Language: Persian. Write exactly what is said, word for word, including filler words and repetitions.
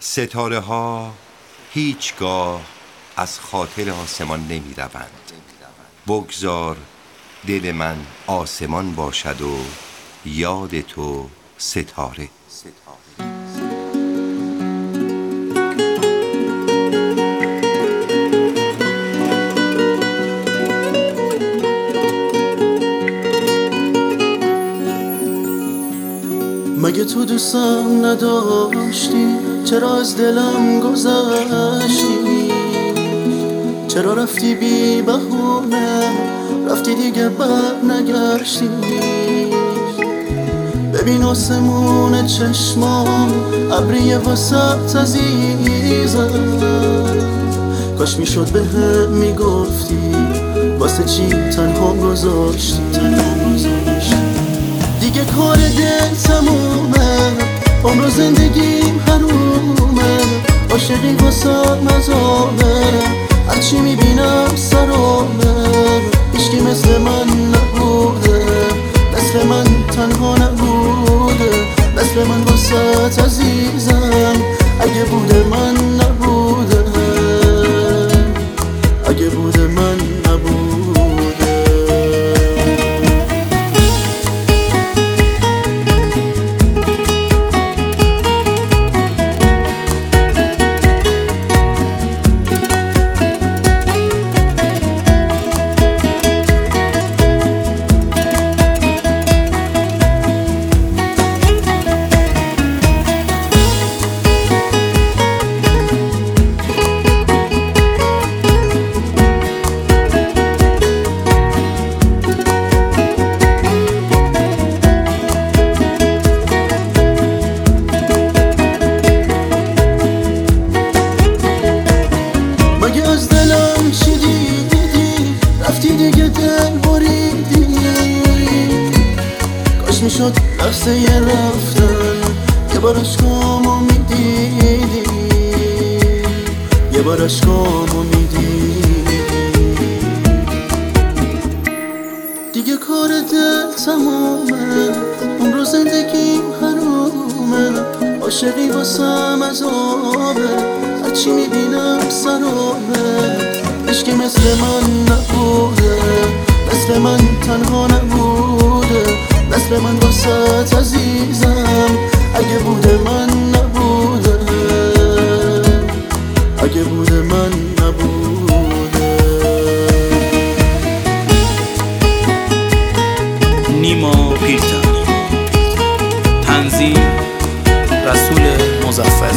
ستاره ها هیچگاه از خاطر آسمان نمی روند. بگذار دل من آسمان باشد و یاد تو ستاره. مگه تو دوستم نداشتی؟ چرا از دلم گذشتی؟ چرا رفتی بی بهونه؟ رفتی دیگه بر نگشتی. ببین آسمون چشمام ابریه وسط عزیزم. کاش میشد به هم میگفتی واسه چی تنها گذاشتی. دیگه کار دل تمومه، عمر زندگیم حرومه. عاشقی واسه مزامه، هرچی میبینم سرامه. هیچکی مثل من نبوده، مثل من تنها نبوده. مثل من واسه عزیزم، اگه بوده من نبوده، اگه بوده من نبوده. دیگه دل بریدی. کاش میشد لحظه یه رفتن یه بار عشقامو میدیدی، یه بار عشقامو میدیدی. دیگه کار دل تمومه، عمر زندگیم حرومه. عاشقی واسم عذابه، هرچی میبینم سرامه. عشقی مثل من نبوده، مثل من تنها نبوده. مثل من واسه عزیزم، اگه بوده من نبوده، اگه بوده من نبوده. نیما پیرتن، تنظیم رسول مظفر.